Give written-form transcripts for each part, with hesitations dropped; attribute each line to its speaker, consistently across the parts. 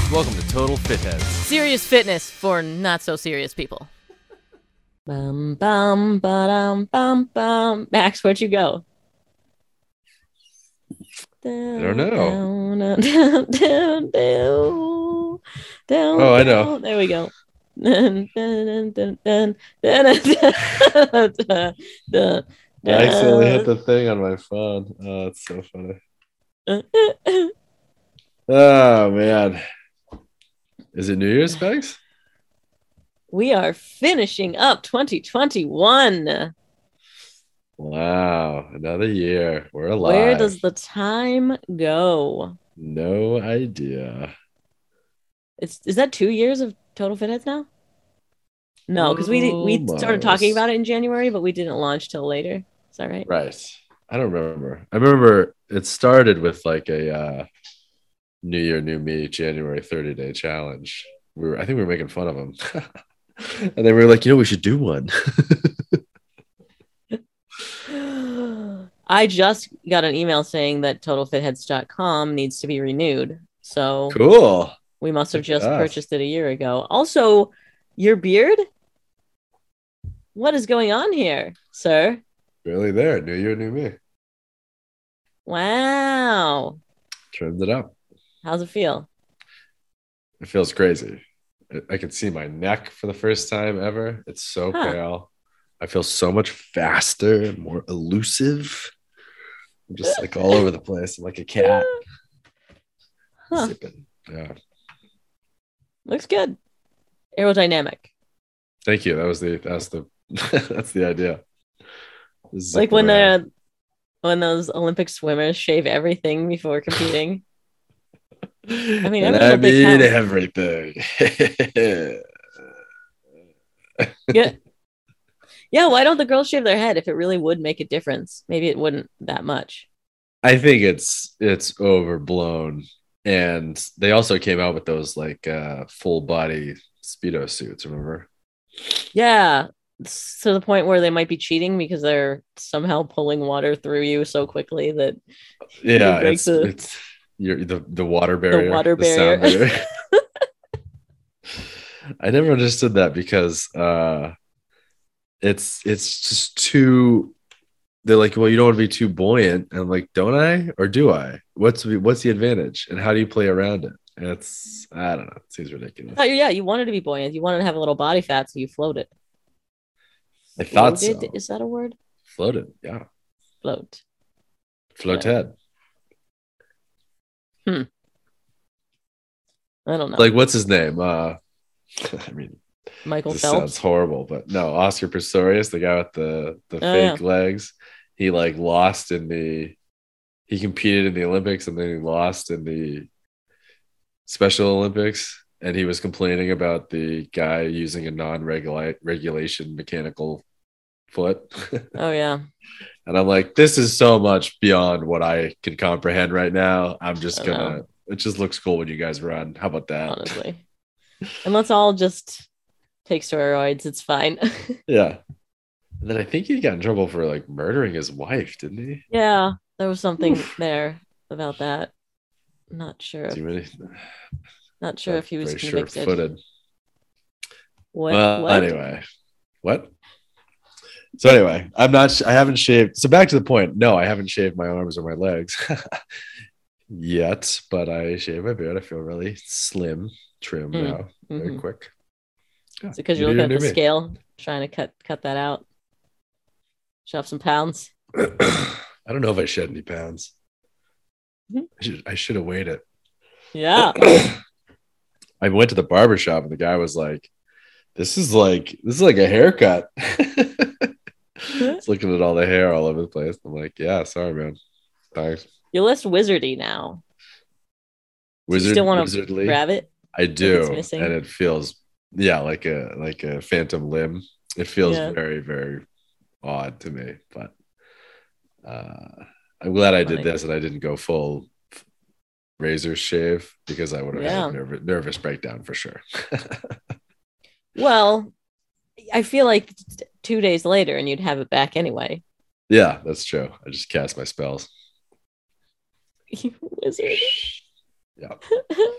Speaker 1: Welcome to Total Fitheads.
Speaker 2: Serious fitness for not so serious people. Bum bum ba-dum bum bum. Max, where'd you go?
Speaker 1: I don't know.
Speaker 2: Down,
Speaker 1: Oh, I know.
Speaker 2: There we go.
Speaker 1: I accidentally hit the thing on my phone. Oh, it's so funny. Oh, man. Is it New Year's, Specs?
Speaker 2: We are finishing up 2021.
Speaker 1: Wow. Another year. We're alive.
Speaker 2: Where does the time go?
Speaker 1: No idea.
Speaker 2: Is that 2 years of Total Fitheads now? No, because we started talking about it in January, but we didn't launch till later. Is that right?
Speaker 1: Right. I don't remember. I remember it started with like a New Year, New Me January 30-day challenge. I think we were making fun of them. And they were like, we should do one.
Speaker 2: I just got an email saying that TotalFitheads.com needs to be renewed. So
Speaker 1: cool.
Speaker 2: We must have just purchased it a year ago. Also, your beard? What is going on here, sir?
Speaker 1: Really there. New Year, New Me.
Speaker 2: Wow.
Speaker 1: Trimmed it up.
Speaker 2: How's it feel?
Speaker 1: It feels crazy. I can see my neck for the first time ever. It's so pale. I feel so much faster, more elusive. I'm just like all over the place. I'm like a cat. Zipping. Yeah.
Speaker 2: Looks good. Aerodynamic.
Speaker 1: Thank you. That's the that's the idea.
Speaker 2: Like when those Olympic swimmers shave everything before competing. I mean
Speaker 1: everything.
Speaker 2: Yeah. Yeah, why don't the girls shave their head if it really would make a difference? Maybe it wouldn't that much.
Speaker 1: I think it's overblown. And they also came out with those like full body Speedo suits, remember?
Speaker 2: Yeah. To the point where they might be cheating because they're somehow pulling water through you so quickly that
Speaker 1: it's the water barrier.
Speaker 2: The water barrier.
Speaker 1: The sound barrier. I never understood that because it's just too. They're like, well, you don't want to be too buoyant. And I'm like, don't I? Or do I? What's the advantage? And how do you play around it? And I don't know. It seems ridiculous.
Speaker 2: Oh, yeah, you wanted to be buoyant. You wanted to have a little body fat, so you floated.
Speaker 1: I thought so.
Speaker 2: Is that a word?
Speaker 1: Floated, yeah.
Speaker 2: Floated. I don't know.
Speaker 1: Like, what's his name? I mean,
Speaker 2: Michael
Speaker 1: this
Speaker 2: Phelps.
Speaker 1: Sounds horrible, but no, Oscar Pistorius, the guy with the fake legs, he like lost he competed in the Olympics and then he lost in the Special Olympics, and he was complaining about the guy using a non-regulation mechanical foot.
Speaker 2: Oh yeah.
Speaker 1: And I'm like, this is so much beyond what I can comprehend right now. I'm just gonna. It just looks cool when you guys run. How about that?
Speaker 2: Honestly, and let's all just take steroids. It's fine.
Speaker 1: Yeah. And then I think he got in trouble for like murdering his wife, didn't he?
Speaker 2: Yeah, there was something there about that. Not sure. Not sure if he was convicted.
Speaker 1: Sure-footed.
Speaker 2: What?
Speaker 1: Anyway, what? So anyway, I haven't shaved. So back to the point. No, I haven't shaved my arms or my legs yet, but I shaved my beard. I feel really slim, trim now, very quick.
Speaker 2: Is it because you're looking at the scale, trying to cut that out? Shove some pounds.
Speaker 1: I don't know if I shed any pounds. I should have weighed it.
Speaker 2: Yeah.
Speaker 1: I went to the barber shop and the guy was like, this is like a haircut. It's looking at all the hair all over the place. I'm like, yeah, sorry, man. Thanks.
Speaker 2: You're less wizardy now. You still want to grab it?
Speaker 1: I do, and it feels like a phantom limb. It feels very, very odd to me, but I'm glad I did this and I didn't go full razor shave because I would have had a nervous breakdown for sure.
Speaker 2: Well, I feel like 2 days later and you'd have it back anyway.
Speaker 1: Yeah, that's true. I just cast my spells.
Speaker 2: You wizard.
Speaker 1: Yeah.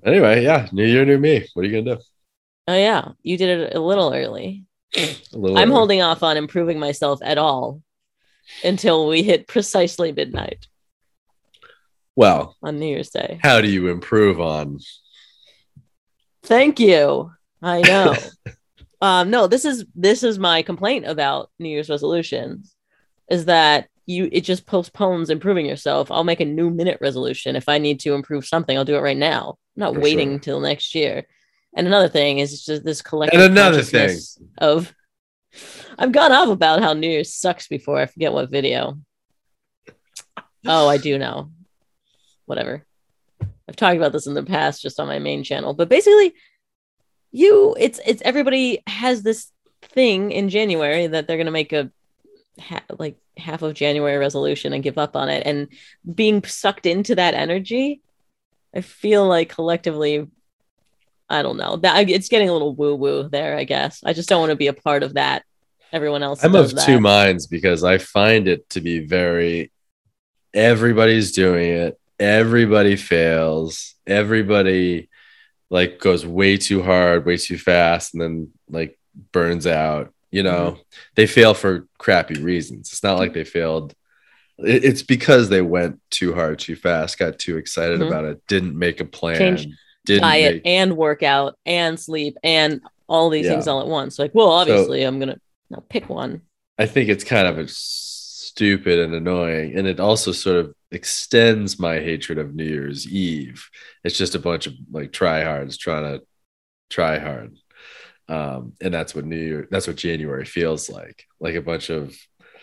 Speaker 1: Anyway, yeah, new year, new me. What are you gonna do?
Speaker 2: Oh yeah, you did it a little early. I'm holding off on improving myself at all until we hit precisely midnight.
Speaker 1: Well,
Speaker 2: on New Year's Day.
Speaker 1: How do you improve on?
Speaker 2: Thank you. I know. No, this is my complaint about New Year's resolutions, is that it just postpones improving yourself. I'll make a new minute resolution. If I need to improve something, I'll do it right now. I'm not waiting till next year. And another thing is just this collective consciousness of I've gone off about how New Year's sucks before. I forget what video. Oh, I do know. Whatever. I've talked about this in the past just on my main channel, but basically it's everybody has this thing in January that they're going to make a half of January resolution and give up on it, and being sucked into that energy, I feel like collectively, I don't know, that it's getting a little woo woo there. I guess I just don't want to be a part of that. Everyone else.
Speaker 1: I'm of two minds, because I find it to be everybody's doing it. Everybody fails. Everybody goes way too hard, way too fast, and then burns out. They fail for crappy reasons. It's not like they failed. It's because they went too hard, too fast, got too excited about it, didn't make a plan, didn't
Speaker 2: diet and workout and sleep and all these things all at once. Obviously I'm going to pick one.
Speaker 1: I think it's kind of stupid and annoying. And it also sort of extends my hatred of New Year's Eve. It's just a bunch of tryhards trying to try hard. And that's what January feels like a bunch of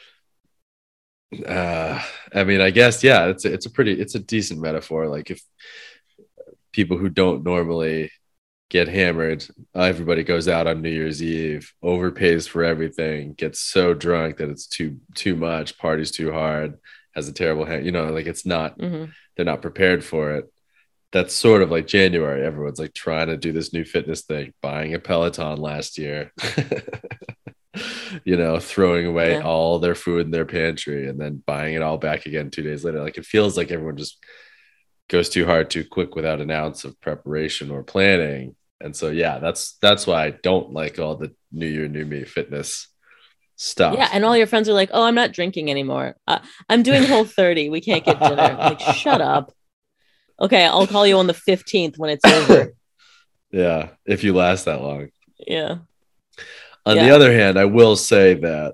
Speaker 1: I guess it's a decent metaphor. If people who don't normally get hammered, everybody goes out on New Year's Eve, overpays for everything, gets so drunk that it's too much, parties too hard, has a terrible it's not they're not prepared for it. That's sort of like January. Everyone's trying to do this new fitness thing, buying a Peloton last year, throwing away all their food in their pantry and then buying it all back again 2 days later. It feels like everyone just goes too hard, too quick without an ounce of preparation or planning. And so, that's why I don't like all the New Year, New Me fitness stuff.
Speaker 2: Yeah. And all your friends are like, oh, I'm not drinking anymore. I'm doing Whole30. We can't get dinner. Shut up. Okay, I'll call you on the 15th when it's over.
Speaker 1: Yeah, if you last that long.
Speaker 2: Yeah.
Speaker 1: On the other hand, I will say that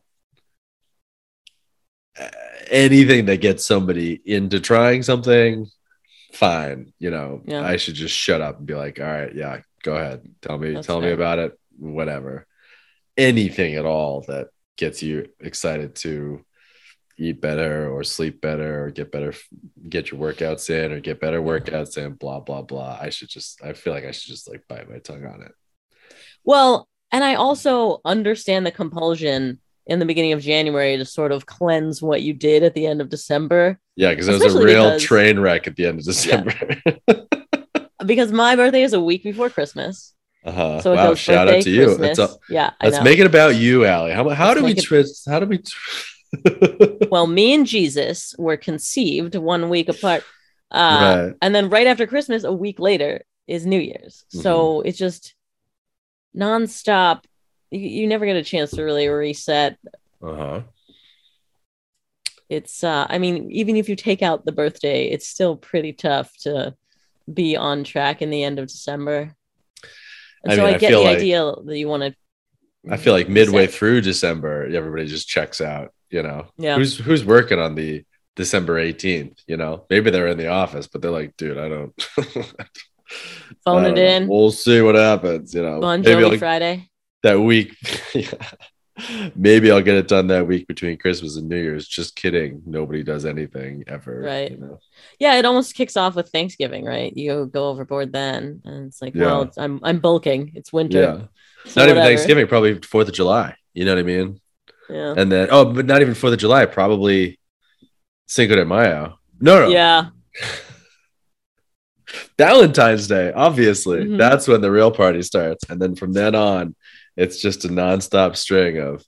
Speaker 1: anything that gets somebody into trying something, fine. I should just shut up and be like, all right, yeah, go ahead. Tell me about it. Whatever. Anything at all that gets you excited to eat better or sleep better or get your workouts in or get better workouts in, blah, blah, blah. I feel like I should just bite my tongue on it.
Speaker 2: Well, and I also understand the compulsion in the beginning of January to sort of cleanse what you did at the end of December.
Speaker 1: Yeah, because it was a real train wreck at the end of December.
Speaker 2: Yeah. Because my birthday is a week before Christmas.
Speaker 1: So wow, shout out to you. Let's make it about you, Allie. How do we
Speaker 2: Well, me and Jesus were conceived 1 week apart. Right. And then right after Christmas, a week later, is New Year's. So it's just nonstop. You never get a chance to really reset. It's even if you take out the birthday, it's still pretty tough to be on track in the end of December. And so I get the idea that you want to.
Speaker 1: I feel like midway through December, everybody just checks out. Who's working on the December 18th? Maybe they're in the office, but they're like, dude, I don't
Speaker 2: phone it in.
Speaker 1: We'll see what happens.
Speaker 2: Bon Jovi Friday
Speaker 1: that week. Maybe I'll get it done that week between Christmas and New Year's. Just kidding. Nobody does anything ever.
Speaker 2: Right. Yeah, it almost kicks off with Thanksgiving, right? You go overboard then, and it's well, I'm bulking. It's winter.
Speaker 1: Yeah. So not even Thanksgiving. Probably 4th of July. You know what I mean?
Speaker 2: Yeah.
Speaker 1: And then but not even 4th of July. Probably Cinco de Mayo. No.
Speaker 2: Yeah.
Speaker 1: Valentine's Day. Obviously, that's when the real party starts, and then from then on, it's just a nonstop string of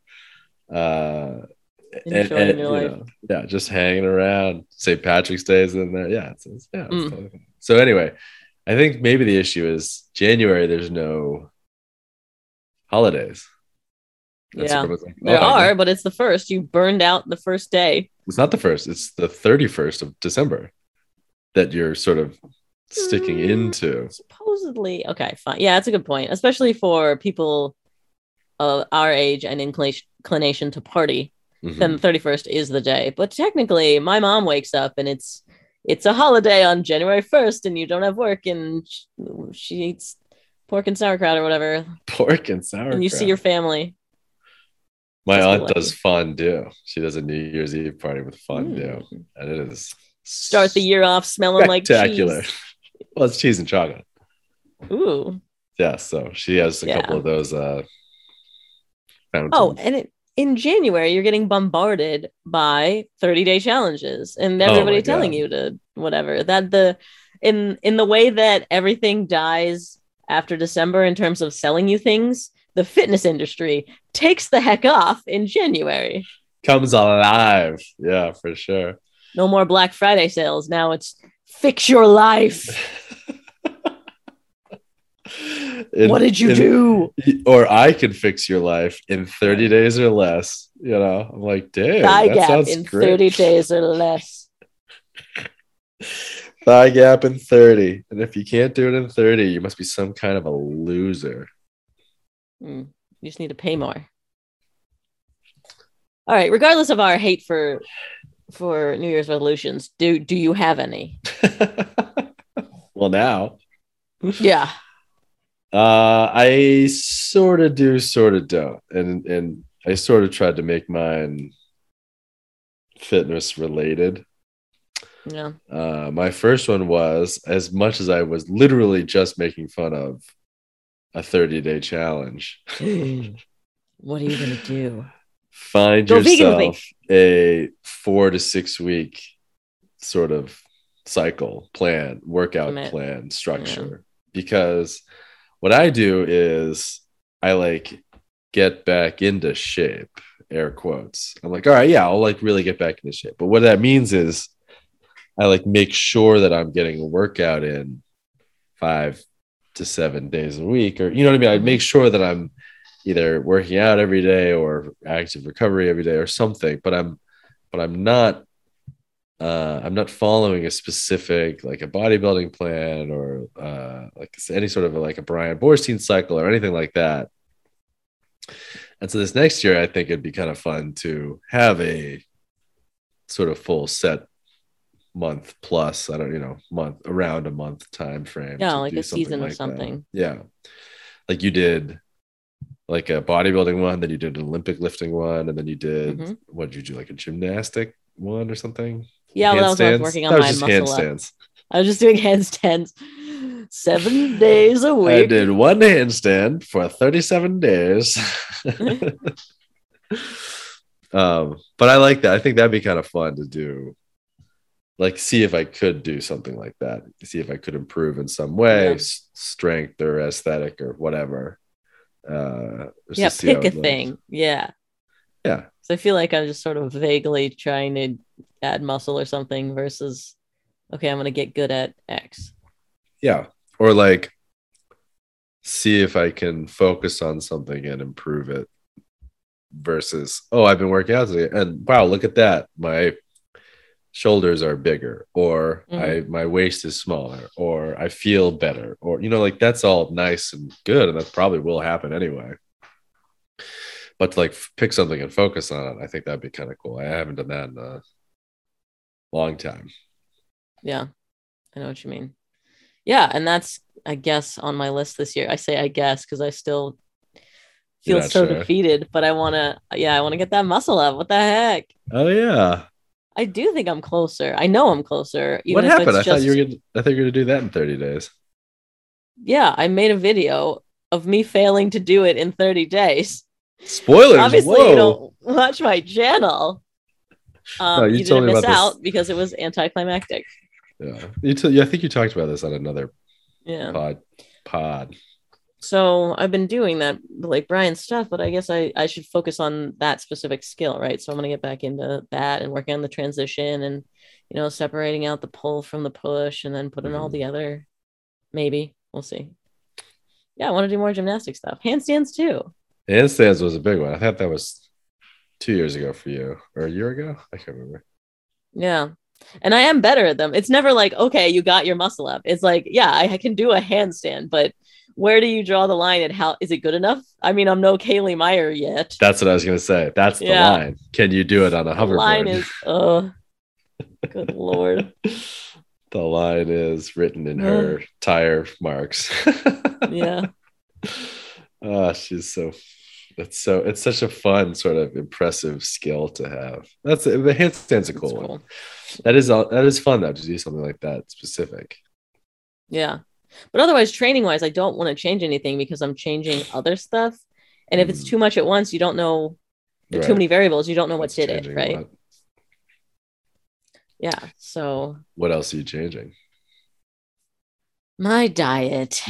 Speaker 2: enjoying your life.
Speaker 1: Just hanging around. St. Patrick's Day is in there. Yeah. So anyway, I think maybe the issue is January. There's no holidays. That's
Speaker 2: Yeah,
Speaker 1: what I was like.
Speaker 2: there
Speaker 1: Oh,
Speaker 2: are, but it's the first. You burned out the first day.
Speaker 1: it's not the first. It's the 31st of December that you're sort of sticking into.
Speaker 2: Supposedly, okay, fine. Yeah, that's a good point, especially for people of our age and inclination to party. Then the 31st is the day. But technically, my mom wakes up and it's a holiday on January 1st, and you don't have work, and she eats pork and sauerkraut or whatever,
Speaker 1: Pork and sauerkraut.
Speaker 2: and you see your family.
Speaker 1: My aunt does fondue. She does a New Year's Eve party with fondue, and it is
Speaker 2: start the year off smelling like cheese.
Speaker 1: Well, it's cheese and chocolate.
Speaker 2: Ooh.
Speaker 1: Yeah, so she has a couple of those fountains.
Speaker 2: Oh, and in January, you're getting bombarded by 30-day challenges and everybody telling you to whatever. That in the way that everything dies after December in terms of selling you things, the fitness industry takes the heck off in January.
Speaker 1: Comes alive. Yeah, for sure.
Speaker 2: No more Black Friday sales. Now it's fix your life. What did you do?
Speaker 1: Or I can fix your life in 30 days or less. You know, I'm like, damn,
Speaker 2: thigh
Speaker 1: that
Speaker 2: gap
Speaker 1: sounds
Speaker 2: in
Speaker 1: great.
Speaker 2: 30 days or less.
Speaker 1: Thigh gap in 30. And if you can't do it in 30, you must be some kind of a loser.
Speaker 2: You just need to pay more. All right. Regardless of our hate for New Year's resolutions, do you have any?
Speaker 1: Well, now.
Speaker 2: Yeah.
Speaker 1: I sort of do, sort of don't. And I sort of tried to make mine fitness related.
Speaker 2: Yeah.
Speaker 1: My first one was, as much as I was literally just making fun of a 30-day challenge.
Speaker 2: What are you going to do?
Speaker 1: Find yourself a 4 to 6 week sort of cycle, plan, workout plan, structure. Yeah. Because what I do is I like get back into shape, air quotes. I'm like, all right, yeah, I'll like really get back into shape. But what that means is I like make sure that I'm getting a workout in 5 to 7 days a week, or you know what I mean? I make sure that I'm either working out every day or active recovery every day or something, but I'm not following a specific like a bodybuilding plan or like any sort of like a Brian Borstein cycle or anything like that. And so this next year, I think it'd be kind of fun to have a sort of full set month plus, around a month time frame.
Speaker 2: Yeah, like a season like or something.
Speaker 1: That. Yeah. Like you did like a bodybuilding one, then you did an Olympic lifting one, and then you did what did you do, like a gymnastic one or something?
Speaker 2: Yeah, well, that was when I was working on my muscle handstands. I was just doing handstands 7 days a week.
Speaker 1: I did one handstand for 37 days. But I like that. I think that'd be kind of fun to do. Like, see if I could do something like that. See if I could improve in some way, strength or aesthetic or whatever.
Speaker 2: Pick a thing. Yeah.
Speaker 1: Yeah.
Speaker 2: So I feel like I'm just sort of vaguely trying to add muscle or something versus, okay, I'm going to get good at X.
Speaker 1: Yeah. Or like, see if I can focus on something and improve it versus, oh, I've been working out today and wow, look at that. My shoulders are bigger, or my waist is smaller, or I feel better, or like that's all nice and good, and that probably will happen anyway. But to like pick something and focus on it, I think that'd be kind of cool. I haven't done that in a long time.
Speaker 2: Yeah, I know what you mean. Yeah, and that's, I guess, on my list this year. I say I guess because I still feel so defeated, but I want to get that muscle up. What the heck?
Speaker 1: Oh yeah.
Speaker 2: I do think I'm closer. I know I'm closer.
Speaker 1: What happened? I thought you were going to do that in 30 days.
Speaker 2: Yeah, I made a video of me failing to do it in 30 days.
Speaker 1: Spoilers.
Speaker 2: Obviously, you don't watch my channel. No, you didn't miss out because it was anticlimactic.
Speaker 1: Yeah, I think you talked about this on another pod.
Speaker 2: So I've been doing that like Brian stuff, but I guess I should focus on that specific skill, right? So I'm gonna get back into that and working on the transition and separating out the pull from the push and then putting it all together. Maybe. We'll see. Yeah, I want to do more gymnastic stuff. Handstands too.
Speaker 1: Handstands was a big one. I thought that was 2 years ago for you, or a year ago. I can't remember.
Speaker 2: Yeah. And I am better at them. It's never like, okay, you got your muscle up. It's like, yeah, I can do a handstand, but where do you draw the line and how is it good enough? I mean, I'm no Kaylee Meyer yet.
Speaker 1: That's what I was gonna say. That's the
Speaker 2: Yeah.
Speaker 1: line. Can you do it on a
Speaker 2: The line
Speaker 1: hoverboard?
Speaker 2: is, good Lord.
Speaker 1: The line is written in her tire marks.
Speaker 2: Yeah.
Speaker 1: Oh, she's so it's such a fun sort of impressive skill to have. That's the handstand's a cool one. That is fun though to do something like that specific.
Speaker 2: Yeah. But otherwise, training wise, I don't want to change anything because I'm changing other stuff. And if it's too much at once, you don't know. There are too many variables. You don't know what did it, right? What? Yeah. So.
Speaker 1: What else are you changing?
Speaker 2: My diet.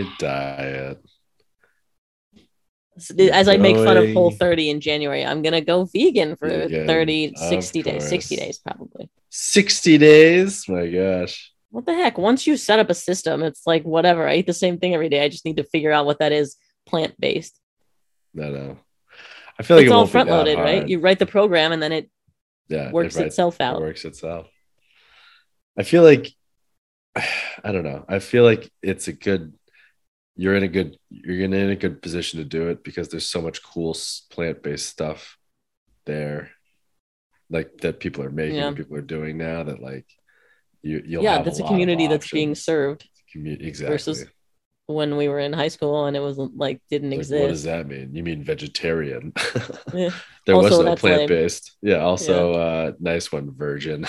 Speaker 2: As I make fun of Whole30 in January, I'm going to go vegan for 30, 60 days. 60 days, probably.
Speaker 1: 60 days? My gosh.
Speaker 2: What the heck? Once you set up a system, it's like whatever. I eat the same thing every day. I just need to figure out what that is plant-based.
Speaker 1: No. I feel like
Speaker 2: it's all front-loaded, right? You write the program and then it works itself out.
Speaker 1: It works itself. I feel like, I don't know. I feel like it's you're in a good position to do it because there's so much cool plant-based stuff there, like that people are making, people are doing now that like you'll have
Speaker 2: that's a community that's being served.
Speaker 1: Exactly.
Speaker 2: Versus when we were in high school and it was like didn't exist.
Speaker 1: What does that mean? You mean vegetarian? Yeah. There also, was no plant-based. Lame. Yeah. Also, nice one, virgin.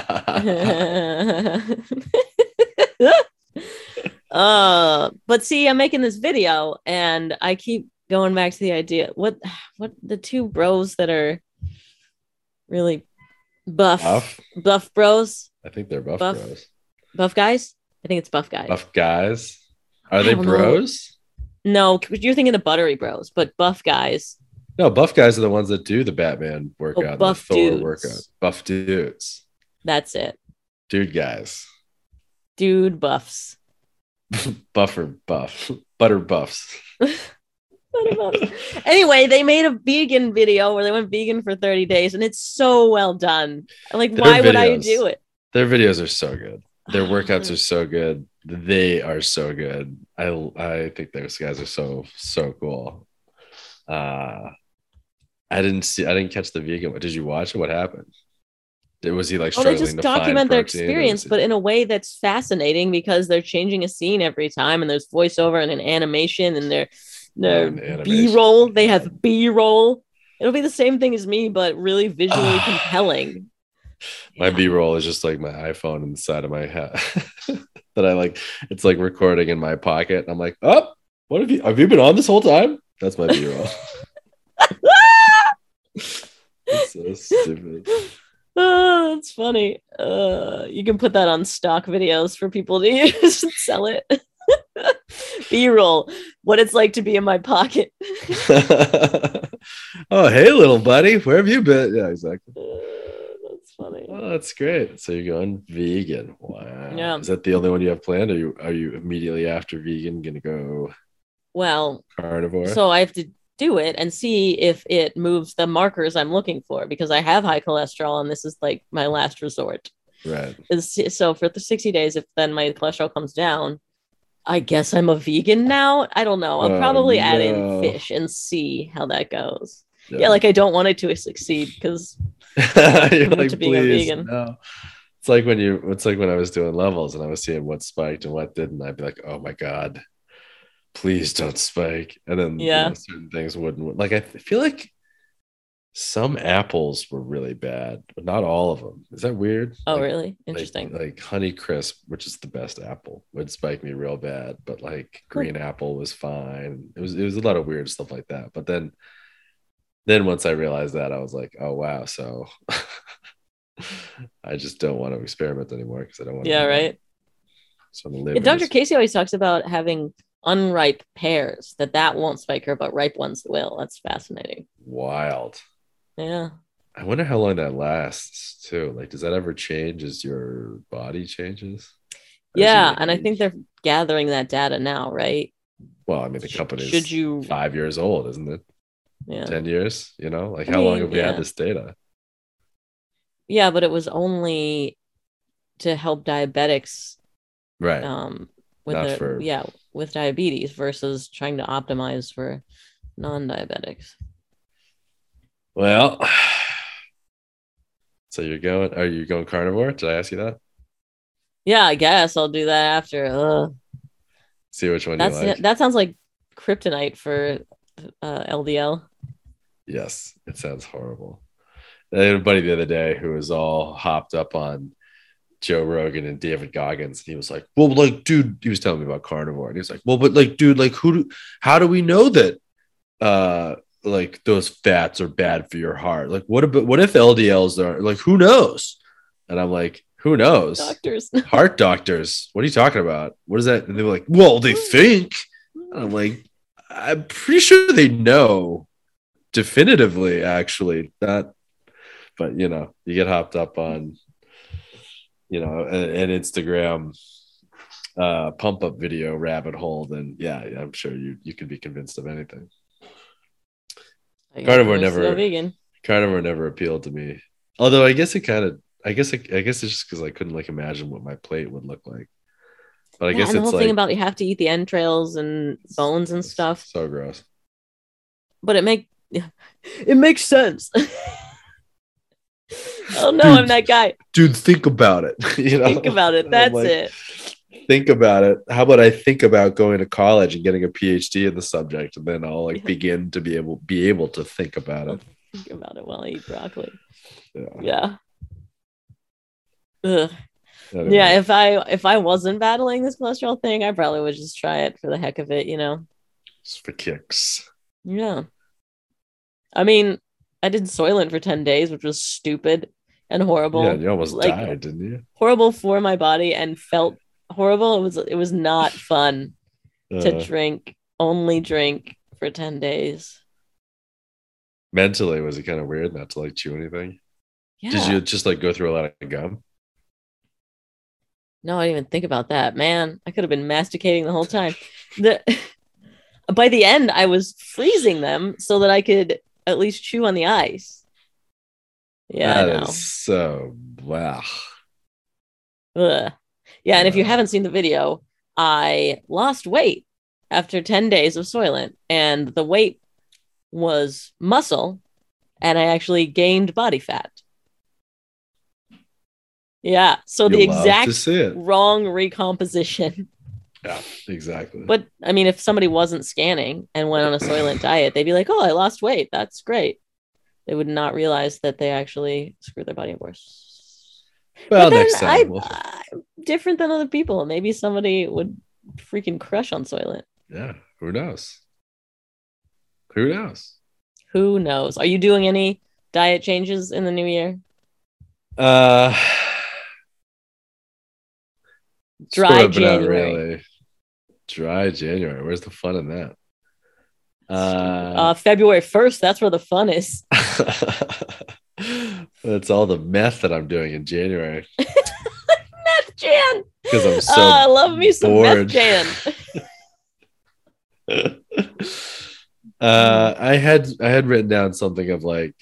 Speaker 2: But see, I'm making this video and I keep going back to the idea. What the two bros that are really buff bros?
Speaker 1: I think they're buff bros.
Speaker 2: Buff guys? I think it's buff guys.
Speaker 1: Buff guys? Are they bros?
Speaker 2: No, you're thinking of buttery bros, but buff guys.
Speaker 1: No, buff guys are the ones that do the Batman workout,
Speaker 2: buff
Speaker 1: the Thor
Speaker 2: dudes.
Speaker 1: Workout. Buff dudes.
Speaker 2: That's it.
Speaker 1: Dude guys.
Speaker 2: Dude buffs.
Speaker 1: Butter buffs.
Speaker 2: Anyway, they made a vegan video where they went vegan for 30 days and it's so well done. Like, why would I do it?
Speaker 1: Their videos are so good. Their workouts are so good. They are so good. I think those guys are so cool. I didn't catch the vegan one. Did you watch it? What happened? Was he like struggling
Speaker 2: they just document their experience, but in a way that's fascinating because they're changing a scene every time and there's voiceover and an animation and their B-roll. They have B-roll. It'll be the same thing as me, but really visually compelling.
Speaker 1: My B-roll is just like my iPhone in the side of my head that I like. It's like recording in my pocket. I'm like, oh, what have you been on this whole time? That's my B-roll. It's so stupid.
Speaker 2: Oh, that's funny. You can put that on stock videos for people to use and sell it. B-roll, what it's like to be in my pocket.
Speaker 1: Oh, hey, little buddy, where have you been? Yeah, exactly.
Speaker 2: That's funny.
Speaker 1: Oh, that's great. So you're going vegan. Wow.
Speaker 2: Yeah.
Speaker 1: Is that the only one you have planned? Are you immediately after vegan gonna go carnivore?
Speaker 2: So I have to do it and see if it moves the markers I'm looking for because I have high cholesterol and this is like my last resort.
Speaker 1: Right.
Speaker 2: So for the 60 days, if then my cholesterol comes down, I guess I'm a vegan now. I don't know. I'll probably add in fish and see how that goes. Yeah, like I don't want it to succeed because
Speaker 1: you're like, to being a vegan. No. It's like when I was doing levels and I was seeing what spiked and what didn't. I'd be like, oh my God, please don't spike. And then certain things wouldn't. Like I feel like some apples were really bad, but not all of them. Is that weird?
Speaker 2: Oh, really? Interesting.
Speaker 1: Like Honey Crisp, which is the best apple, would spike me real bad, but like green apple was fine. It was a lot of weird stuff like that. But then once I realized that, I was like, oh wow, so I just don't want to experiment anymore because I don't want to.
Speaker 2: Yeah, right.
Speaker 1: So live.
Speaker 2: Dr. Casey always talks about having unripe pears that won't spike her, but ripe ones will. That's fascinating.
Speaker 1: Wild.
Speaker 2: Yeah.
Speaker 1: I wonder how long that lasts too. Like, does that ever change as your body changes?
Speaker 2: Yeah, and I think they're gathering that data now, right?
Speaker 1: Well, I mean, the company's
Speaker 2: Should you
Speaker 1: 5 years old, isn't it?
Speaker 2: Yeah.
Speaker 1: 10 years, you know, like
Speaker 2: I
Speaker 1: how long
Speaker 2: mean,
Speaker 1: have we had this data?
Speaker 2: Yeah, but it was only to help diabetics,
Speaker 1: Right.
Speaker 2: with
Speaker 1: Not for
Speaker 2: with diabetes versus trying to optimize for non-diabetics.
Speaker 1: Well, so are you going carnivore? Did I ask you that?
Speaker 2: Yeah, I guess I'll do that after. Ugh.
Speaker 1: See which one you like.
Speaker 2: That sounds like kryptonite for LDL.
Speaker 1: Yes, it sounds horrible. I had a buddy the other day who was all hopped up on Joe Rogan and David Goggins. And he was like, well, like, dude, he was telling me about carnivore. And he was like, well, but like, dude, like how do we know that like those fats are bad for your heart? Like, what if LDLs are like, who knows? And I'm like, who knows?
Speaker 2: Doctors.
Speaker 1: Heart doctors. What are you talking about? What is that? And they were like, well, they think. And I'm like, I'm pretty sure they know definitively, actually. Not, but you know, you get hopped up on, you know, an Instagram pump up video rabbit hole, then yeah, I'm sure you could be convinced of anything. Carnivore never appealed to me. Although I guess it's just because I couldn't like imagine what my plate would look like. But I guess
Speaker 2: and the
Speaker 1: it's
Speaker 2: whole thing about you have to eat the entrails and bones and stuff.
Speaker 1: So gross.
Speaker 2: But it makes sense. Oh no, dude, I'm that guy.
Speaker 1: Dude, think about it. You know?
Speaker 2: Think about it. That's like, it.
Speaker 1: Think about it. How about I think about going to college and getting a PhD in the subject, and then I'll like begin to be able to think about it.
Speaker 2: Think about it while I eat broccoli.
Speaker 1: Yeah.
Speaker 2: Ugh. Yeah, if I wasn't battling this cholesterol thing, I probably would just try it for the heck of it, you know.
Speaker 1: Just for kicks.
Speaker 2: Yeah. I mean, I did Soylent for 10 days, which was stupid and horrible.
Speaker 1: Yeah, you almost died, didn't you?
Speaker 2: Horrible for my body and felt horrible. It was not fun to only drink for 10 days.
Speaker 1: Mentally, was it kind of weird not to like chew anything?
Speaker 2: Yeah.
Speaker 1: Did you just like go through a lot of gum?
Speaker 2: No, I didn't even think about that, man. I could have been masticating the whole time. By the end, I was freezing them so that I could at least chew on the ice. Yeah,
Speaker 1: that
Speaker 2: I know.
Speaker 1: Is so wow.
Speaker 2: Ugh. Yeah, and if you haven't seen the video, I lost weight after 10 days of Soylent, and the weight was muscle, and I actually gained body fat. Yeah, so the exact wrong recomposition.
Speaker 1: Yeah, exactly.
Speaker 2: But I mean, if somebody wasn't scanning and went on a Soylent diet, they'd be like, "Oh, I lost weight. That's great." They would not realize that they actually screwed their body up worse. Well, next time, I'm different than other people. Maybe somebody would freaking crush on Soylent.
Speaker 1: Yeah, who knows? Who knows?
Speaker 2: Who knows? Are you doing any diet changes in the new year?
Speaker 1: Dry January. Really. Dry January. Where's the fun in that?
Speaker 2: February 1st. That's where the fun is.
Speaker 1: That's all the meth that I'm doing in January.
Speaker 2: Meth Jan.
Speaker 1: Because I'm so
Speaker 2: I love me some
Speaker 1: bored.
Speaker 2: Meth Jan.
Speaker 1: I had written down something of like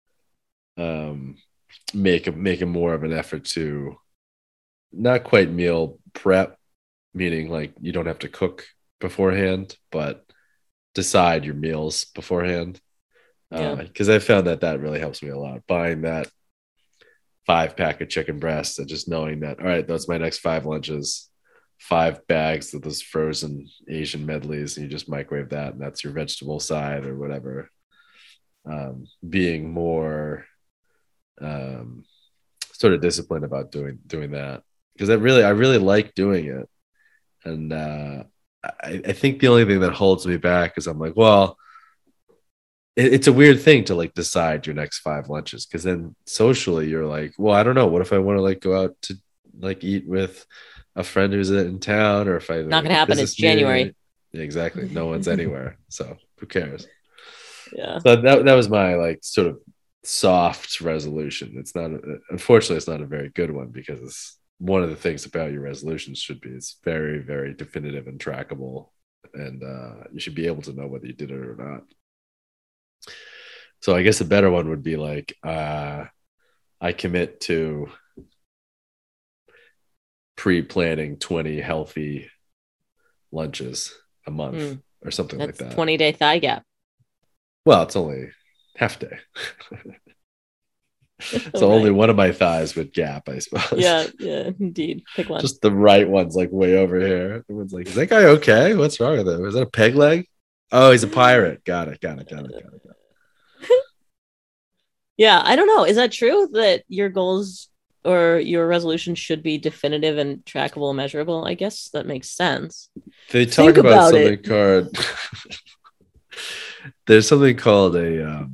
Speaker 1: making more of an effort to not quite meal prep, meaning like you don't have to cook beforehand, but decide your meals beforehand. Because I found that really helps me a lot. Buying that 5-pack of chicken breast and just knowing that, all right, that's my next 5 lunches, 5 bags of those frozen Asian medleys, and you just microwave that, and that's your vegetable side or whatever. Being more sort of disciplined about doing that, because I really like doing it, and I think the only thing that holds me back is I'm like, well, it's a weird thing to like decide your next 5 lunches, because then socially you're like, well, I don't know, what if I want to like go out to like eat with a friend who's in town, or if I
Speaker 2: not gonna happen. It's January.
Speaker 1: Yeah, exactly. No one's anywhere, so who cares?
Speaker 2: Yeah.
Speaker 1: So that was my like sort of soft resolution. It's not, unfortunately, it's not a very good one, because one of the things about your resolutions should be it's very, very definitive and trackable, and you should be able to know whether you did it or not. So I guess a better one would be like, I commit to pre-planning 20 healthy lunches a month or something like that.
Speaker 2: 20-day thigh gap.
Speaker 1: Well, it's only half day. So only one of my thighs would gap, I suppose.
Speaker 2: Yeah, indeed. Pick one.
Speaker 1: Just the right one's like way over here. Everyone's like, is that guy okay? What's wrong with him? Is that a peg leg? Oh, he's a pirate. Got it.
Speaker 2: Yeah, I don't know. Is that true that your goals or your resolutions should be definitive and trackable and measurable? I guess that makes sense.
Speaker 1: They talk about something called there's something called a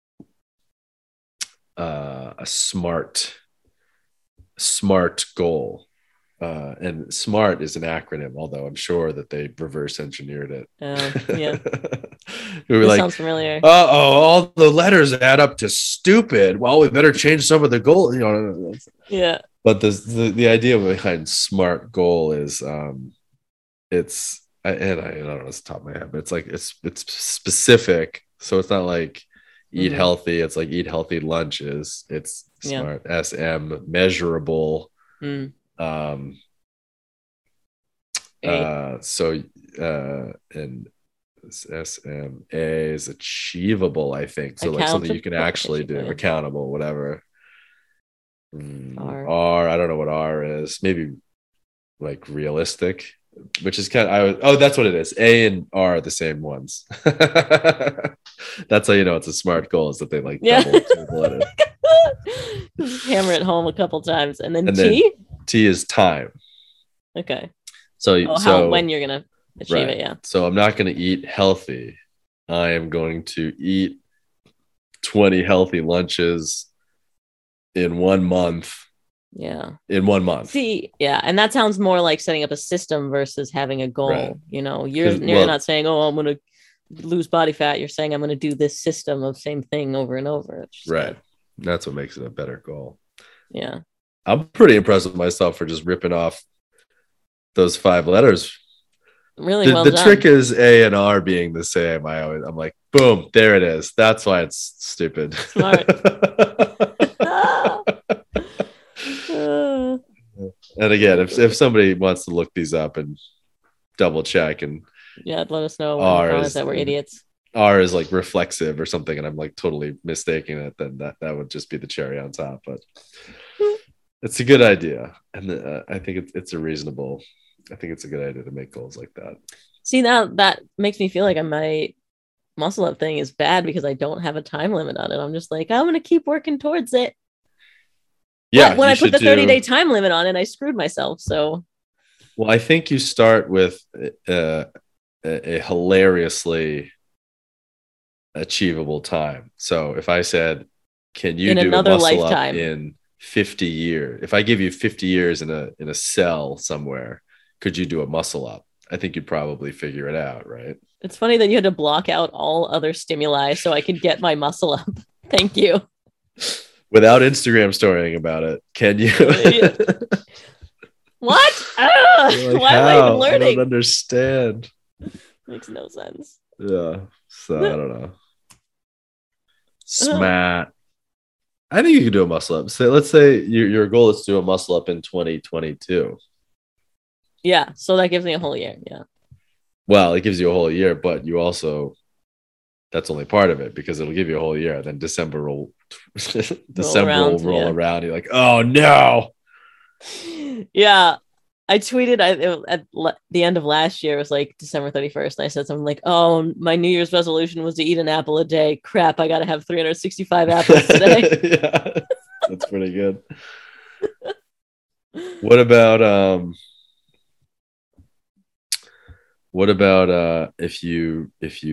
Speaker 1: SMART goal. And SMART is an acronym, although I'm sure that they reverse engineered it.
Speaker 2: Yeah.
Speaker 1: We were like,
Speaker 2: sounds familiar.
Speaker 1: All the letters add up to stupid. Well, we better change some of the goals.
Speaker 2: Yeah.
Speaker 1: But the idea behind SMART goal is it's I don't know it's the top of my head, but it's specific. So it's not like eat healthy. It's like eat healthy lunches. It's SMART, SM, measurable. And SMA is achievable, I think. So like something you can actually do, accountable, whatever. R, I don't know what R is. Maybe like realistic, which is kind of that's what it is. A and R are the same ones. That's how you know it's a SMART goal, is that they like double the letters.
Speaker 2: Just hammer it home a couple times, and then T.
Speaker 1: T is time.
Speaker 2: Okay.
Speaker 1: So
Speaker 2: when you're gonna achieve it, yeah.
Speaker 1: So I'm not gonna eat healthy. I am going to eat 20 healthy lunches in 1 month.
Speaker 2: Yeah.
Speaker 1: In 1 month.
Speaker 2: See, yeah, and that sounds more like setting up a system versus having a goal. Right. You're not saying, I'm gonna lose body fat. You're saying I'm gonna do this system of same thing over and over.
Speaker 1: Right. That's what makes it a better goal.
Speaker 2: Yeah.
Speaker 1: I'm pretty impressed with myself for just ripping off those 5 letters.
Speaker 2: Really well done.
Speaker 1: The trick is A and R being the same. I'm like, boom, there it is. That's why it's stupid.
Speaker 2: Smart.
Speaker 1: And again, if somebody wants to look these up and double check and
Speaker 2: let us know that we're idiots.
Speaker 1: R is like reflexive or something, and I'm like totally mistaking it, then that would just be the cherry on top. But it's a good idea, and I think it's a reasonable. I think it's a good idea to make goals like that.
Speaker 2: See, now that makes me feel like my muscle up thing is bad because I don't have a time limit on it. I'm just like, I'm gonna keep working towards it. Yeah, but when I put the 30-day time limit on it, I screwed myself. So,
Speaker 1: well, I think you start with a hilariously achievable time. So if I said, can you do another lifetime in 50 years? If I give you 50 years in a cell somewhere, could you do a muscle up? I think you'd probably figure it out, right?
Speaker 2: It's funny that you had to block out all other stimuli so I could get my muscle up. Thank you.
Speaker 1: Without Instagram storying about it, can you?
Speaker 2: What?
Speaker 1: Like,
Speaker 2: why am I even learning?
Speaker 1: I don't understand.
Speaker 2: Makes no sense.
Speaker 1: Yeah. So I don't know. Smat. I think you can do a muscle up. So let's say your goal is to do a muscle up in 2022.
Speaker 2: Yeah. So that gives me a whole year. Yeah.
Speaker 1: Well, it gives you a whole year, but you also, that's only part of it because it'll give you a whole year. Then December will roll around. You're like, oh no.
Speaker 2: Yeah. I tweeted at the end of last year, it was like December 31st. And I said something like, oh, my New Year's resolution was to eat an apple a day. Crap, I got to have 365 apples today.
Speaker 1: Yeah, that's pretty good. What about if you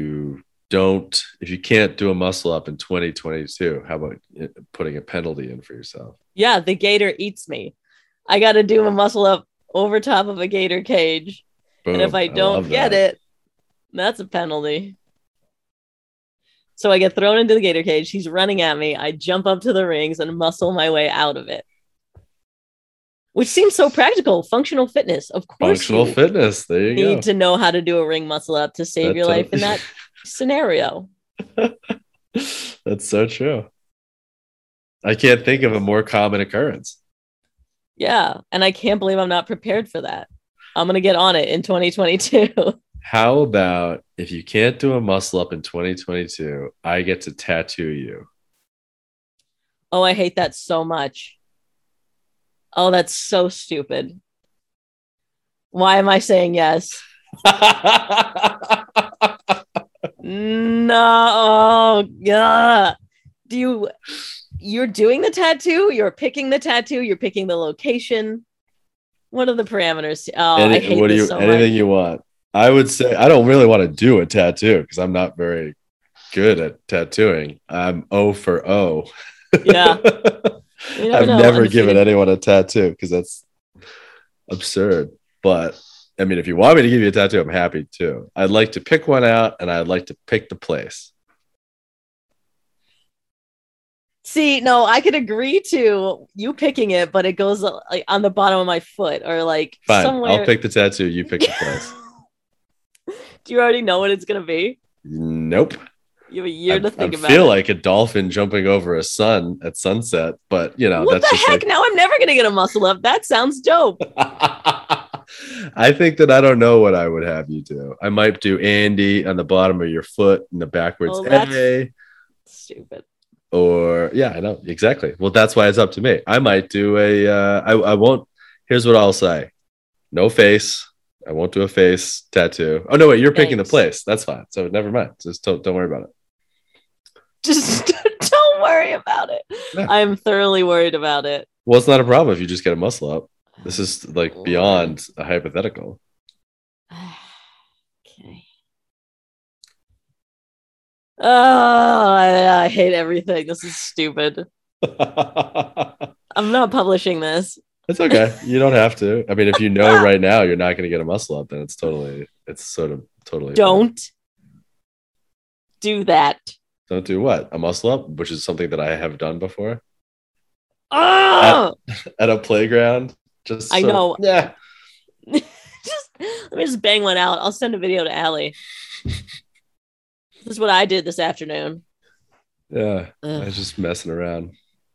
Speaker 1: can't do a muscle up in 2022, how about putting a penalty in for yourself?
Speaker 2: Yeah, the gator eats me. I got to do a muscle up over top of a gator cage. Boom. And if I don't get it, that's a penalty. So I get thrown into the gator cage. He's running at me. I jump up to the rings and muscle my way out of it. which seems so practical. Functional fitness, of course.
Speaker 1: Functional fitness. There you
Speaker 2: need
Speaker 1: go.
Speaker 2: to know how to do a ring muscle up to save your life in that scenario.
Speaker 1: That's so true. I can't think of a more common occurrence.
Speaker 2: Yeah, and I can't believe I'm not prepared for that. I'm gonna get on it in 2022.
Speaker 1: How about if you can't do a muscle up in 2022, I get to tattoo you?
Speaker 2: Oh, I hate that so much. Oh, that's so stupid. Why am I saying yes? No. Yeah. You're doing the tattoo? You're picking the tattoo? You're picking the location? What are the parameters? Oh, I hate this so
Speaker 1: anything
Speaker 2: much.
Speaker 1: you want. I would say I don't really want to do a tattoo because I'm not very good at tattooing. I'm O for O.
Speaker 2: Yeah. You never
Speaker 1: I've
Speaker 2: know.
Speaker 1: never given
Speaker 2: Undefeated.
Speaker 1: anyone a tattoo because that's absurd. But I mean, if you want me to give you a tattoo, I'm happy to. I'd like to pick one out and I'd like to pick the place.
Speaker 2: See, no, I could agree to you picking it, but it goes like on the bottom of my foot or like
Speaker 1: Fine.
Speaker 2: somewhere.
Speaker 1: I'll pick the tattoo. You pick the place.
Speaker 2: Do you already know what it's gonna be?
Speaker 1: Nope.
Speaker 2: You have a year to think
Speaker 1: I
Speaker 2: about
Speaker 1: feel
Speaker 2: it.
Speaker 1: like a dolphin jumping over a sun at sunset, but you know,
Speaker 2: What
Speaker 1: that's
Speaker 2: the
Speaker 1: just
Speaker 2: heck?
Speaker 1: like
Speaker 2: Now I'm never gonna get a muscle up. That sounds dope.
Speaker 1: I think that I don't know what I would have you do. I might do Andy on the bottom of your foot and the backwards
Speaker 2: Oh, that's
Speaker 1: A.
Speaker 2: stupid.
Speaker 1: Or yeah, I know exactly. Well, that's why it's up to me. I might do a. I won't. Here's what I'll say: no face. I won't do a face tattoo. Oh no, wait, you're picking the
Speaker 2: Thanks.
Speaker 1: place. That's fine. So never mind. Just don't worry about it.
Speaker 2: Just don't worry about it.
Speaker 1: Yeah.
Speaker 2: I'm thoroughly worried about it.
Speaker 1: Well, it's not a problem if you just get a muscle up. This is like
Speaker 2: Lord.
Speaker 1: beyond a hypothetical.
Speaker 2: Okay. Oh, I hate everything. This is stupid. I'm not publishing this.
Speaker 1: It's okay. You don't have to. I mean, if you know right now you're not going to get a muscle up, then it's totally fine.
Speaker 2: Don't do that.
Speaker 1: Don't do what? A muscle up, which is something that I have done before
Speaker 2: Oh,
Speaker 1: at a playground. Just
Speaker 2: I know.
Speaker 1: Yeah.
Speaker 2: Just let me just bang one out. I'll send a video to Allie. This is what I did this afternoon.
Speaker 1: Yeah. I
Speaker 2: Ugh.
Speaker 1: was just messing around.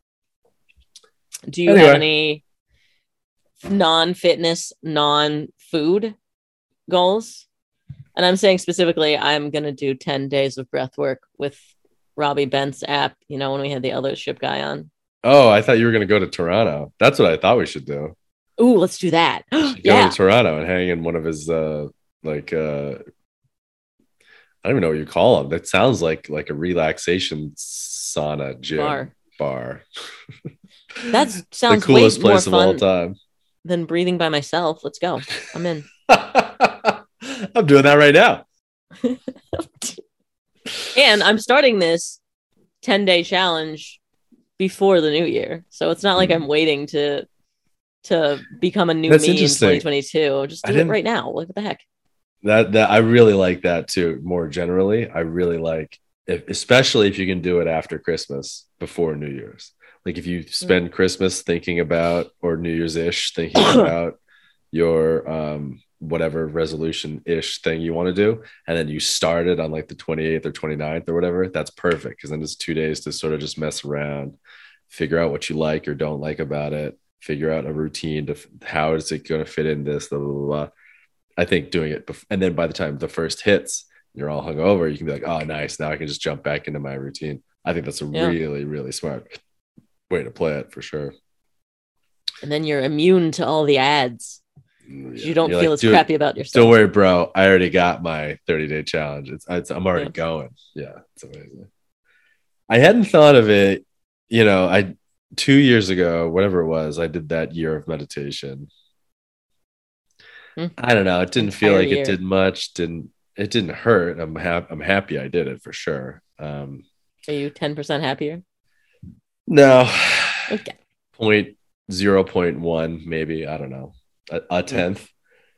Speaker 2: Do you have any non-fitness, non-food goals? And I'm saying specifically, I'm going to do 10 days of breath work with Robbie Bent's app, you know, when we had the other ship guy on.
Speaker 1: Oh, I thought you were going to go to Toronto. That's what I thought we should do.
Speaker 2: Ooh, let's do that.
Speaker 1: Go to Toronto and hang in one of his I don't even know what you call them. That sounds like a relaxation sauna gym bar.
Speaker 2: That sounds
Speaker 1: the coolest
Speaker 2: way
Speaker 1: place
Speaker 2: more
Speaker 1: of all time
Speaker 2: than breathing by myself. Let's go. I'm in.
Speaker 1: I'm doing that right now.
Speaker 2: And I'm starting this 10-day challenge before the new year. So it's not like I'm waiting to become a new me in 2022. Just do it right now. What the heck?
Speaker 1: That I really like that too. More generally, I really like especially if you can do it after Christmas, before New Year's. Like if you spend Christmas thinking about, or New Year's ish thinking about your whatever resolution ish thing you want to do, and then you start it on like the 28th or 29th or whatever, that's perfect, because then it's 2 days to sort of just mess around, figure out what you like or don't like about it, figure out a routine to how is it going to fit in this, blah, blah, blah, blah. I think doing it and then by the time the first hits, you're all hungover, you can be like, oh nice, now I can just jump back into my routine. I think that's a really, really smart way to play it, for sure.
Speaker 2: And then you're immune to all the ads. You don't feel as crappy about yourself.
Speaker 1: Don't worry, bro. I already got my 30-day challenge. I'm already going. Yeah, it's amazing. I hadn't thought of it. You know, 2 years ago, whatever it was, I did that year of meditation. I don't know. It didn't feel like it did much. It didn't hurt. I'm happy I did it, for sure. Are
Speaker 2: you 10% happier?
Speaker 1: No.
Speaker 2: Okay.
Speaker 1: 0.1 maybe. I don't know. A tenth.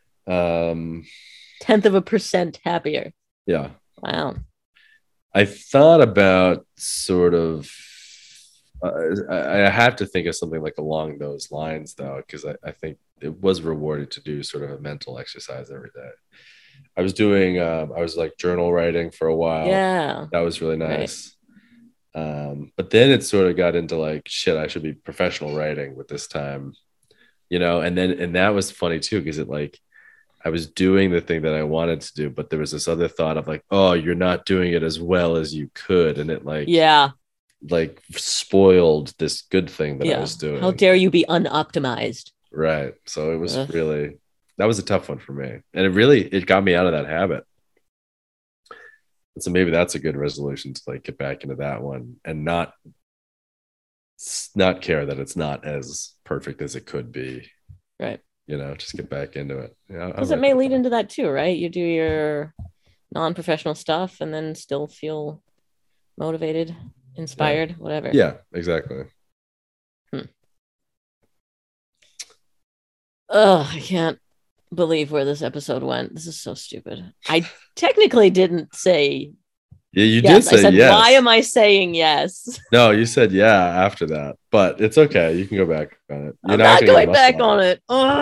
Speaker 2: 10th of a percent happier.
Speaker 1: Yeah.
Speaker 2: Wow.
Speaker 1: I thought about sort of I have to think of something like along those lines though, because I think it was rewarding to do sort of a mental exercise every day. I was doing I was like journal writing for a while.
Speaker 2: Yeah.
Speaker 1: That was really
Speaker 2: Right.
Speaker 1: nice. But then it sort of got into like shit, I should be professional writing with this time, and that was funny too, because it like I was doing the thing that I wanted to do, but there was this other thought of like, oh, you're not doing it as well as you could. And it
Speaker 2: Yeah.
Speaker 1: like spoiled this good thing that I
Speaker 2: Yeah.
Speaker 1: was doing.
Speaker 2: How dare you be unoptimized?
Speaker 1: Right. So it was
Speaker 2: Ugh.
Speaker 1: really, that was a tough one for me. And it got me out of that habit. And so maybe that's a good resolution to like get back into that one and not care that it's not as perfect as it could be.
Speaker 2: Right.
Speaker 1: Just get back into it. Yeah.
Speaker 2: Because it may lead into that too, right? You do your non-professional stuff and then still feel motivated, inspired, whatever.
Speaker 1: Yeah, exactly.
Speaker 2: Oh, I can't believe where this episode went. This is so stupid. I technically didn't say
Speaker 1: Yeah, you
Speaker 2: yes.
Speaker 1: did say
Speaker 2: I said,
Speaker 1: yes.
Speaker 2: why am I saying yes?
Speaker 1: No, you said yeah after that, but it's okay. You can go back on it.
Speaker 2: I'm not going back on it.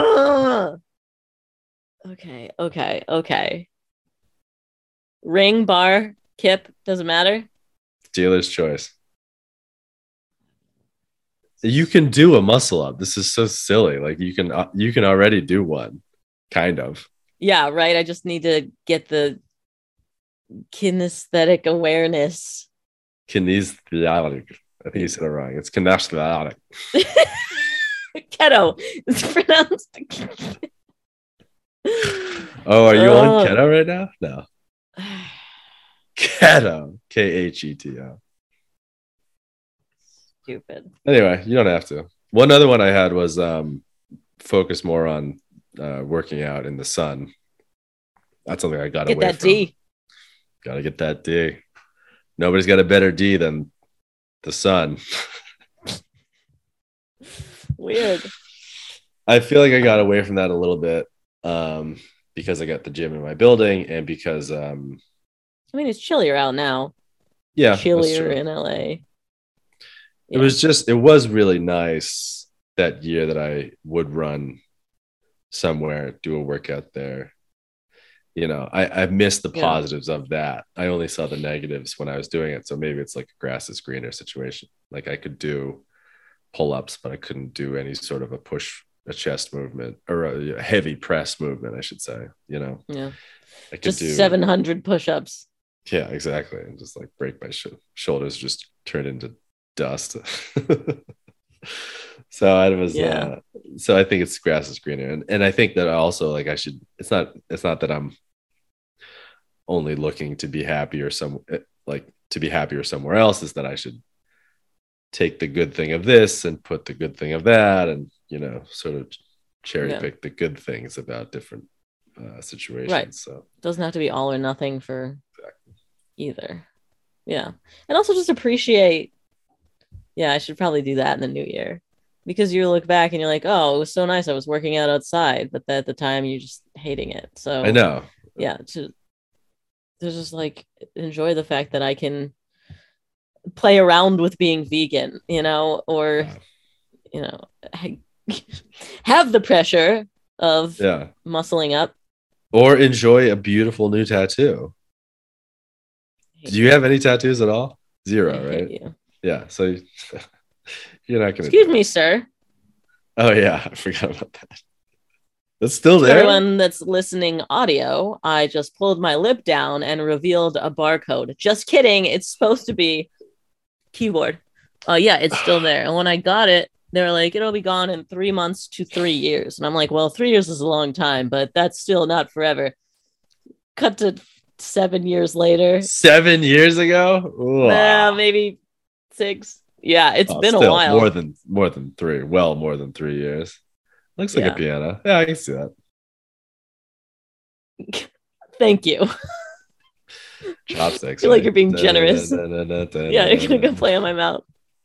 Speaker 2: Okay. Ring, bar, kip, doesn't matter.
Speaker 1: Dealer's choice. You can do a muscle up. This is so silly. Like you can already do one, kind of.
Speaker 2: Yeah, right. I just need to get the kinesthetic awareness.
Speaker 1: Kinesthetic. I think you said it wrong. It's kinesthetic.
Speaker 2: Keto. It's pronounced.
Speaker 1: Oh, are you on keto right now? No. Keto. Kheto.
Speaker 2: Stupid.
Speaker 1: Anyway, you don't have to. One other one I had was focus more on working out in the sun. That's something I got away from. Get that D. Gotta get that D. Nobody's got a better D than the sun.
Speaker 2: Weird.
Speaker 1: I feel like I got away from that a little bit because I got the gym in my building and because
Speaker 2: I mean, it's chillier out now.
Speaker 1: Yeah,
Speaker 2: chillier in LA.
Speaker 1: Yeah. It was really nice that year that I would run somewhere, do a workout there. I missed the positives of that. I only saw the negatives when I was doing it. So maybe it's like a grass is greener situation. Like I could do pull-ups, but I couldn't do any sort of a chest movement or a heavy press movement, I should say,
Speaker 2: Yeah.
Speaker 1: I could
Speaker 2: just
Speaker 1: do
Speaker 2: 700 push-ups.
Speaker 1: Yeah, exactly. And just like break my shoulders, just turn into dust. So I was so I think it's grass is greener. And I think that also like it's not that I'm only looking to be happy or somewhere else, is that I should take the good thing of this and put the good thing of that and sort of cherry pick the good things about different situations.
Speaker 2: Right.
Speaker 1: So
Speaker 2: it doesn't have to be all or nothing for either. Yeah. And also just appreciate. Yeah, I should probably do that in the new year, because you look back and you're like, oh, it was so nice. I was working out outside, but at the time you're just hating it. So
Speaker 1: I know.
Speaker 2: Yeah. To just like enjoy the fact that I can play around with being vegan, or, have the pressure of muscling up.
Speaker 1: Or enjoy a beautiful new tattoo. Do you have any tattoos at all? Zero, right? Yeah. So you're not going to.
Speaker 2: Excuse me, sir.
Speaker 1: Oh, yeah. I forgot about that. That's still there.
Speaker 2: Everyone that's listening audio, I just pulled my lip down and revealed a barcode. Just kidding. It's supposed to be keyboard. Yeah, it's still there. And when I got it, they were like, it'll be gone in 3 months to 3 years. And I'm like, well, 3 years is a long time, but that's still not forever. Cut to 7 years later.
Speaker 1: 7 years ago?
Speaker 2: Maybe 6. Yeah, it's been a while.
Speaker 1: More than 3. Well, more than 3 years. Looks like a piano. Yeah, I can see that.
Speaker 2: Thank you.
Speaker 1: Chopsticks.
Speaker 2: I feel like you're being generous. Yeah, you're gonna go play on my mouth.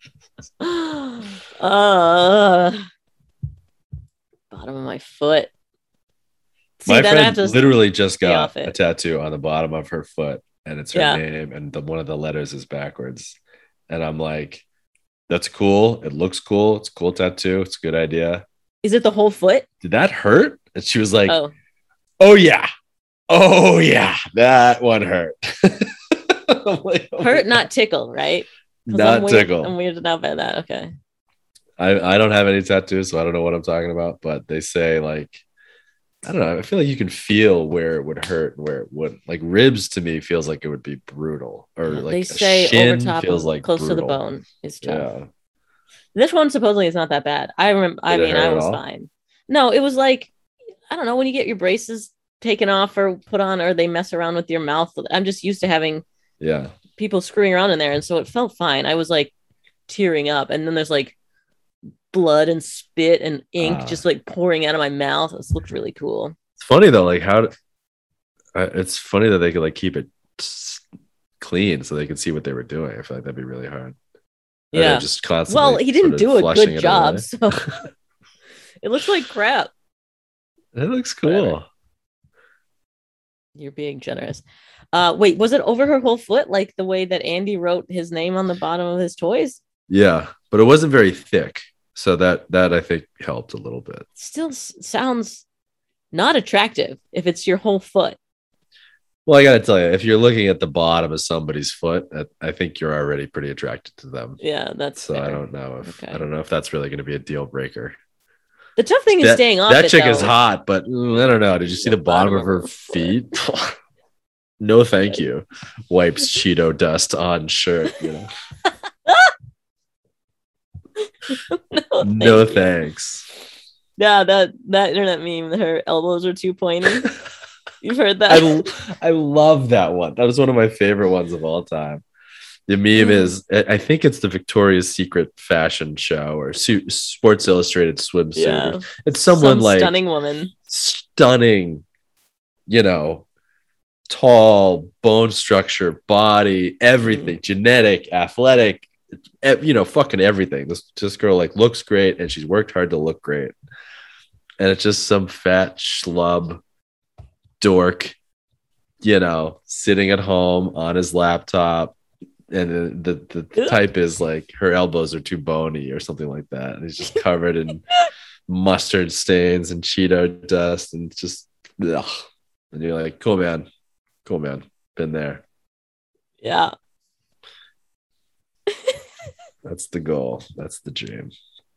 Speaker 2: Bottom of my foot.
Speaker 1: See, my friend literally just got a tattoo on the bottom of her foot, and it's her name, and one of the letters is backwards. And I'm like, That's cool. It looks cool. It's a cool tattoo. It's a good idea.
Speaker 2: Is it the whole foot?
Speaker 1: Did that hurt? And she was like,
Speaker 2: Oh,
Speaker 1: oh yeah. Oh yeah. That one hurt. I'm like, oh
Speaker 2: hurt, not tickle, right? 'Cause
Speaker 1: not tickle.
Speaker 2: I'm weirded out by that. Okay.
Speaker 1: I don't have any tattoos, so I don't know what I'm talking about. But they say like, I don't know. I feel like you can feel where it would hurt and where it wouldn't. Like ribs to me feels like it would be brutal, or like
Speaker 2: They say
Speaker 1: shin
Speaker 2: over top,
Speaker 1: feels like
Speaker 2: close to the
Speaker 1: brutal.
Speaker 2: bone is tough.
Speaker 1: Yeah.
Speaker 2: This one supposedly is not that bad. I remember. I
Speaker 1: Did it
Speaker 2: mean,
Speaker 1: hurt
Speaker 2: I
Speaker 1: at
Speaker 2: was
Speaker 1: all?
Speaker 2: fine. No, it was like, I don't know, when you get your braces taken off or put on, or they mess around with your mouth. I'm just used to having
Speaker 1: Yeah.
Speaker 2: people screwing around in there, and so it felt fine. I was like tearing up, and then there's like blood and spit and ink just like pouring out of my mouth. This looked really cool.
Speaker 1: It's funny though, like it's funny that they could like keep it clean so they could see what they were doing. I feel like that'd be really hard. Or
Speaker 2: Yeah.
Speaker 1: just constantly.
Speaker 2: Well, he didn't do a
Speaker 1: flushing
Speaker 2: good
Speaker 1: it
Speaker 2: job,
Speaker 1: away.
Speaker 2: so it looks like crap.
Speaker 1: It looks cool.
Speaker 2: Whatever. You're being generous. Wait, was it over her whole foot, like the way that Andy wrote his name on the bottom of his toys?
Speaker 1: Yeah, but it wasn't very thick, so that I think helped a little bit.
Speaker 2: Still sounds not attractive if it's your whole foot.
Speaker 1: Well, I gotta tell you, if you're looking at the bottom of somebody's foot, I think you're already pretty attracted to them.
Speaker 2: Yeah, that's
Speaker 1: so.
Speaker 2: fair.
Speaker 1: I don't know if that's really going to be a deal breaker.
Speaker 2: The tough thing is staying off.
Speaker 1: That chick
Speaker 2: though.
Speaker 1: Is hot, but I don't know. Did you see the bottom of her feet? No, thank you. Wipes Cheeto dust on shirt. You know. No thanks.
Speaker 2: Yeah, that internet meme. Her elbows are too pointy. You've heard that?
Speaker 1: I love that one. That was one of my favorite ones of all time. The meme is, I think it's the Victoria's Secret fashion show or Sports Illustrated swimsuit. Yeah. It's someone like
Speaker 2: stunning woman,
Speaker 1: stunning, you know, tall, bone structure, body, everything, genetic, athletic, you know, fucking everything. This girl like looks great, and she's worked hard to look great. And it's just some fat schlub dork, you know, sitting at home on his laptop. And the type is like her elbows are too bony or something like that. And he's just covered in mustard stains and Cheeto dust and just, ugh. And you're like, cool, man. Been there.
Speaker 2: Yeah.
Speaker 1: That's the goal. That's the dream.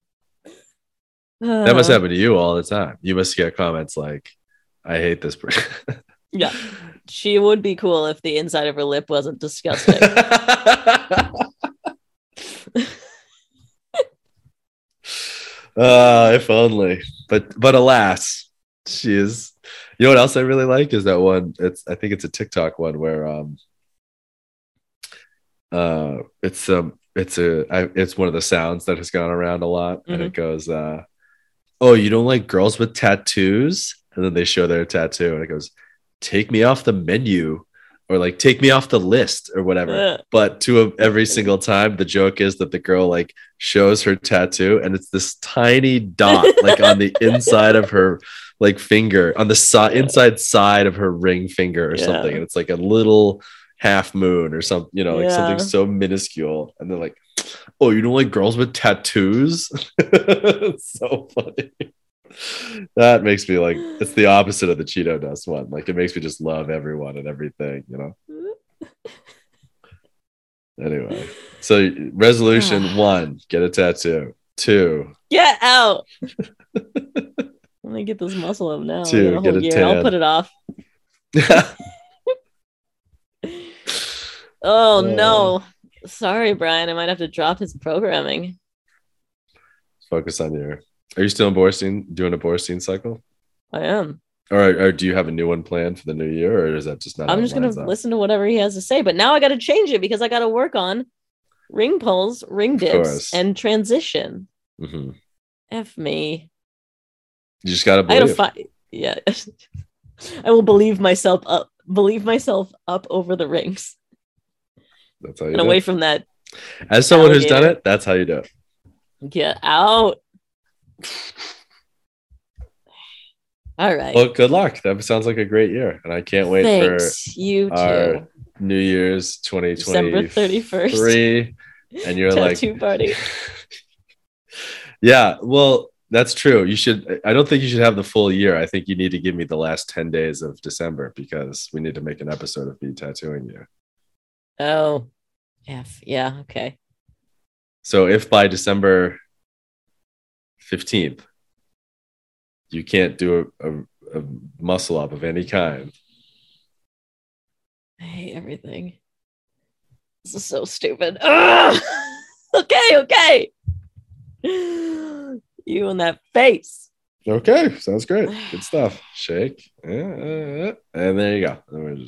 Speaker 1: That must happen to you all the time. You must get comments like, I hate this person.
Speaker 2: Yeah. She would be cool if the inside of her lip wasn't disgusting.
Speaker 1: If only. But alas, she is. You know what else I really like is that one. I think it's a TikTok one where it's one of the sounds that has gone around a lot, and it goes, oh, you don't like girls with tattoos? And then they show their tattoo, and it goes, take me off the menu, or like take me off the list or whatever. But every single time the joke is that the girl like shows her tattoo and it's this tiny dot like on the inside of her like finger, on the inside side of her ring finger or something, and it's like a little half moon or something, you know, like something so minuscule. And they're like, oh, you don't like girls with tattoos? It's so funny. That makes me like, it's the opposite of the Cheeto dust one. Like it makes me just love everyone and everything, you know. Anyway, so resolution 1, get a tattoo. 2,
Speaker 2: get out. Let me get this muscle up now.
Speaker 1: 2, get a tan.
Speaker 2: I'll put it off. Oh no, sorry, Brian. I might have to drop his programming.
Speaker 1: Focus on your. Are you still in Borstein, doing a Borstein cycle?
Speaker 2: I am.
Speaker 1: Or do you have a new one planned for the new year, or is that just not?
Speaker 2: I'm just going to listen to whatever he has to say. But now I got to change it because I got to work on ring pulls, ring dips, and transition.
Speaker 1: Mm-hmm.
Speaker 2: F me.
Speaker 1: You just got to believe.
Speaker 2: Yeah. I will believe myself up over the rings.
Speaker 1: That's how you
Speaker 2: and
Speaker 1: do
Speaker 2: away
Speaker 1: it.
Speaker 2: From that.
Speaker 1: As someone who's done it, that's how you do it.
Speaker 2: Get out. All right.
Speaker 1: Well, good luck. That sounds like a great year, and I can't wait for
Speaker 2: you
Speaker 1: our
Speaker 2: too.
Speaker 1: New Year's 2023.
Speaker 2: December 31st.
Speaker 1: and you're like,
Speaker 2: tattoo party.
Speaker 1: Yeah, well, that's true. I don't think you should have the full year. I think you need to give me the last 10 days of December because we need to make an episode of me tattooing you.
Speaker 2: Oh, yeah, okay.
Speaker 1: So if by December 15th, you can't do a muscle up of any kind.
Speaker 2: I hate everything. This is so stupid. Okay. You and that face.
Speaker 1: Okay, sounds great. Good stuff. Shake. And there you go.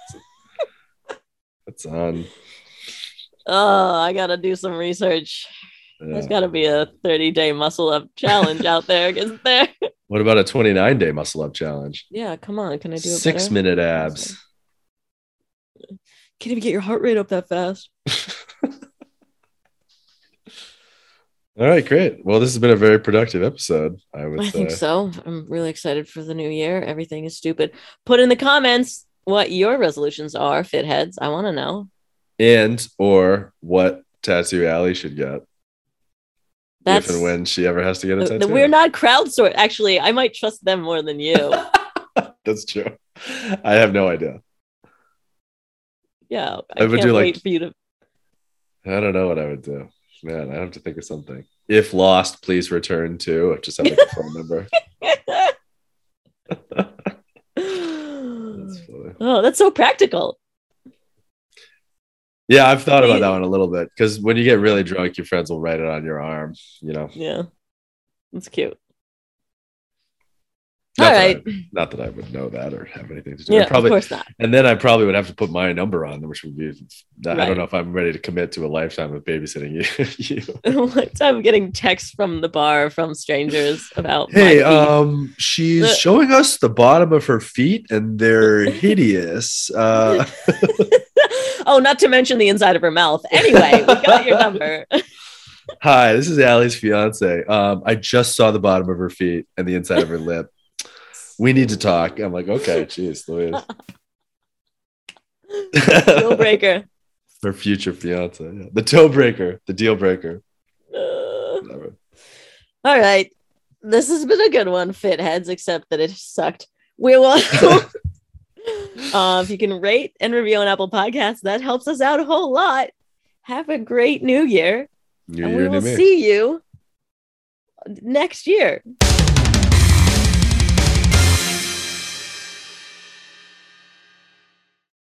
Speaker 1: It's on.
Speaker 2: Oh, I gotta do some research. There's gotta be a 30-day muscle up challenge out there, isn't there?
Speaker 1: What about a 29-day muscle up challenge?
Speaker 2: Yeah, come on. Can I do it?
Speaker 1: 6-minute abs.
Speaker 2: Can't even get your heart rate up that fast.
Speaker 1: All right, great. Well, this has been a very productive episode. I
Speaker 2: think so. I'm really excited for the new year. Everything is stupid. Put in the comments what your resolutions are, fitheads. I want to know.
Speaker 1: And or what tattoo Allie should get. If and when she ever has to get a tattoo.
Speaker 2: We're not crowdsourced. Actually, I might trust them more than you.
Speaker 1: That's true. I have no idea.
Speaker 2: Yeah, I would can't wait for you to.
Speaker 1: I don't know what I would do. Man, I have to think of something. If lost, please return to. Just have like a phone number. That's funny.
Speaker 2: Oh, that's so practical.
Speaker 1: Yeah, I've thought about that one a little bit because when you get really drunk, your friends will write it on your arm, you know?
Speaker 2: Yeah, that's cute.
Speaker 1: Not that I would know that or have anything to do.
Speaker 2: Yeah, of course not.
Speaker 1: And then I probably would have to put my number on, which would be. Right. I don't know if I'm ready to commit to a lifetime of babysitting you.
Speaker 2: A lifetime of getting texts from the bar from strangers about.
Speaker 1: Hey, she's showing us the bottom of her feet, and they're hideous.
Speaker 2: Oh, not to mention the inside of her mouth. Anyway, we got your number.
Speaker 1: Hi, this is Allie's fiance. I just saw the bottom of her feet and the inside of her lip. We need to talk. I'm like, okay, jeez, Louise.
Speaker 2: Deal breaker.
Speaker 1: Her future fiance. Yeah. The toe breaker. The deal breaker.
Speaker 2: All right. This has been a good one, fitheads, except that it sucked. We will. If you can rate and review on Apple Podcasts, that helps us out a whole lot. Have a great new year.
Speaker 1: New
Speaker 2: and
Speaker 1: year,
Speaker 2: we will see you next year.